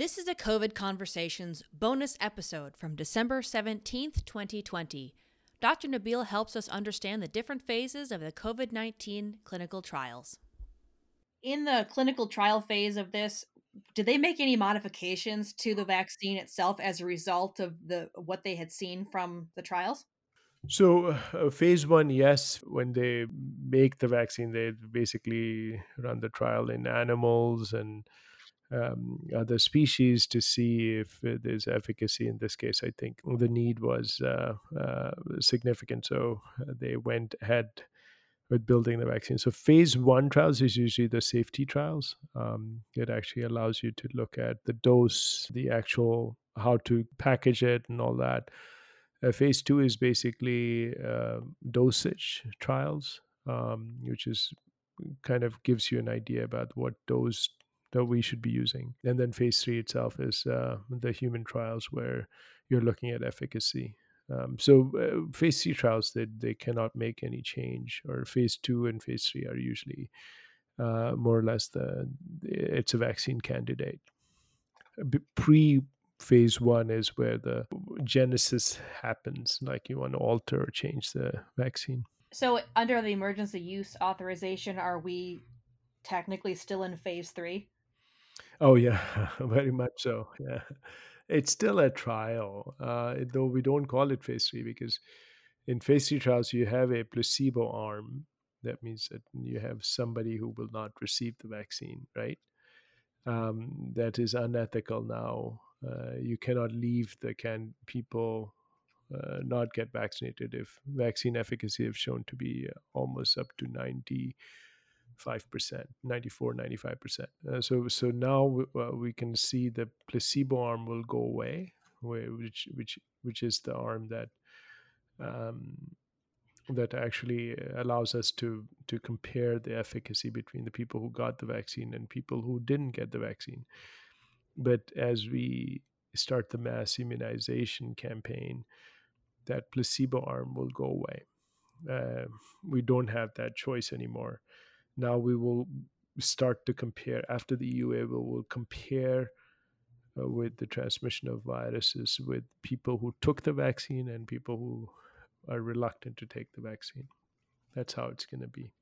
This is a COVID Conversations bonus episode from December 17th, 2020. Dr. Nabil helps us understand the different phases of the COVID-19 clinical trials. In the clinical trial phase of this, did they make any modifications to the vaccine itself as a result of what they had seen from the trials? So, phase one, yes, when they make the vaccine, they basically run the trial in animals and other species to see if there's efficacy. In this case, I think the need was significant. So, they went ahead with building the vaccine. So, phase one trials is usually the safety trials. It actually allows you to look at the dose, the actual how to package it, and all that. Phase two is basically dosage trials, which is kind of gives you an idea about what dose that we should be using. And then phase three itself is the human trials where you're looking at efficacy. So phase three trials they cannot make any change, or phase two and phase three are usually more or less it's a vaccine candidate. Pre phase one is where the genesis happens, like you want to alter or change the vaccine. So, under the emergency use authorization, are we technically still in phase three? Oh yeah, very much so. Yeah, it's still a trial, though we don't call it phase three because in phase three trials you have a placebo arm. That means that you have somebody who will not receive the vaccine, right? That is unethical now. You cannot leave the can people not get vaccinated if vaccine efficacy have shown to be almost up to 95%, 94, 95%. So now we can see the placebo arm will go away, which is the arm um, that actually allows us to compare the efficacy between the people who got the vaccine and people who didn't get the vaccine. But as we start the mass immunization campaign, that placebo arm will go away. Uh, we don't have that choice anymore. Now we will start to compare after the EUA. We will compare with the transmission of viruses with people who took the vaccine and people who are reluctant to take the vaccine. That's how it's going to be.